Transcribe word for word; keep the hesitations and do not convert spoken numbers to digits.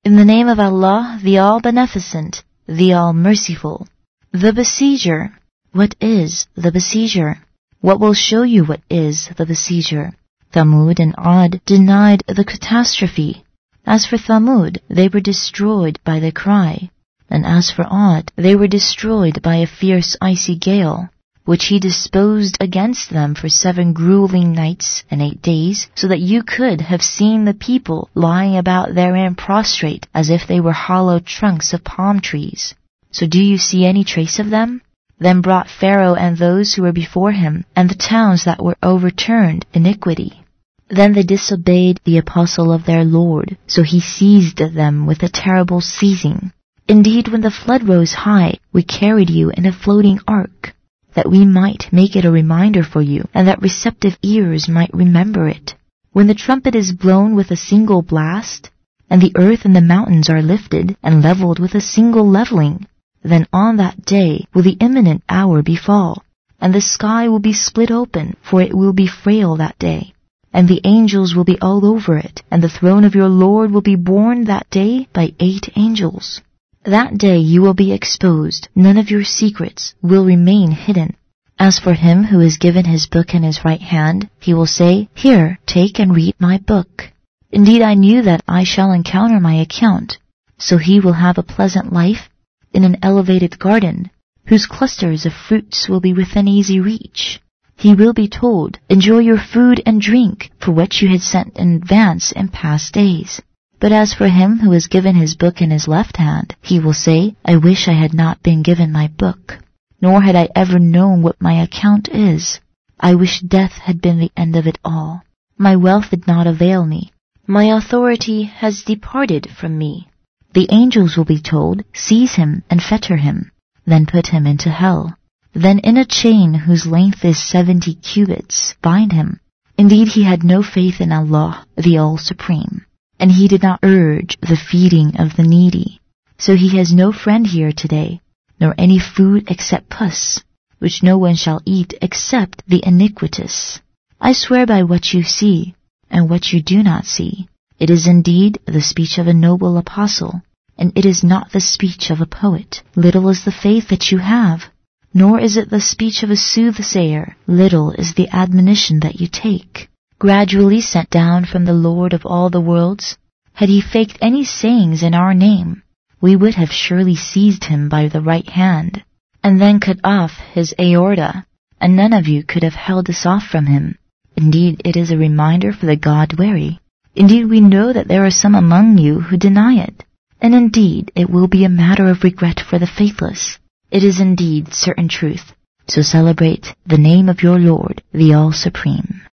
In the name of Allah, the All-Beneficent, the All-Merciful. The Besieger. What is the Besieger? What will show you what is the Besieger? Thamud and Ad denied the catastrophe. As for Thamud, they were destroyed by the cry. And as for Ad, they were destroyed by a fierce icy gale, which he disposed against them for seven grueling nights and eight days, so that you could have seen the people lying about therein prostrate as if they were hollow trunks of palm trees. So do you see any trace of them? Then brought Pharaoh and those who were before him, and the towns that were overturned, iniquity. Then they disobeyed the apostle of their Lord, so he seized them with a terrible seizing. Indeed, when the flood rose high, we carried you in a floating ark, that we might make it a reminder for you, and that receptive ears might remember it. When the trumpet is blown with a single blast, and the earth and the mountains are lifted and leveled with a single leveling, then on that day will the imminent hour befall, and the sky will be split open, for it will be frail that day. And the angels will be all over it, and the throne of your Lord will be borne that day by eight angels. That day you will be exposed, none of your secrets will remain hidden. As for him who is given his book in his right hand, he will say, Here, take and read my book. Indeed, I knew that I shall encounter my account. So he will have a pleasant life in an elevated garden, whose clusters of fruits will be within easy reach. He will be told, Enjoy your food and drink, for what you had sent in advance in past days. But as for him who is given his book in his left hand, he will say, I wish I had not been given my book, nor had I ever known what my account is. I wish death had been the end of it all. My wealth did not avail me. My authority has departed from me. The angels will be told, Seize him and fetter him, then put him into hell. Then in a chain whose length is seventy cubits, bind him. Indeed, he had no faith in Allah, the All-Supreme, and he did not urge the feeding of the needy. So he has no friend here today, nor any food except pus, which no one shall eat except the iniquitous. I swear by what you see, and what you do not see. It is indeed the speech of a noble apostle, and it is not the speech of a poet. Little is the faith that you have, nor is it the speech of a soothsayer. Little is the admonition that you take. Gradually sent down from the Lord of all the worlds, had he faked any sayings in our name, we would have surely seized him by the right hand, and then cut off his aorta, and none of you could have held us off from him. Indeed, it is a reminder for the God-wary. Indeed, we know that there are some among you who deny it, and indeed it will be a matter of regret for the faithless. It is indeed certain truth. So celebrate the name of your Lord, the All-Supreme.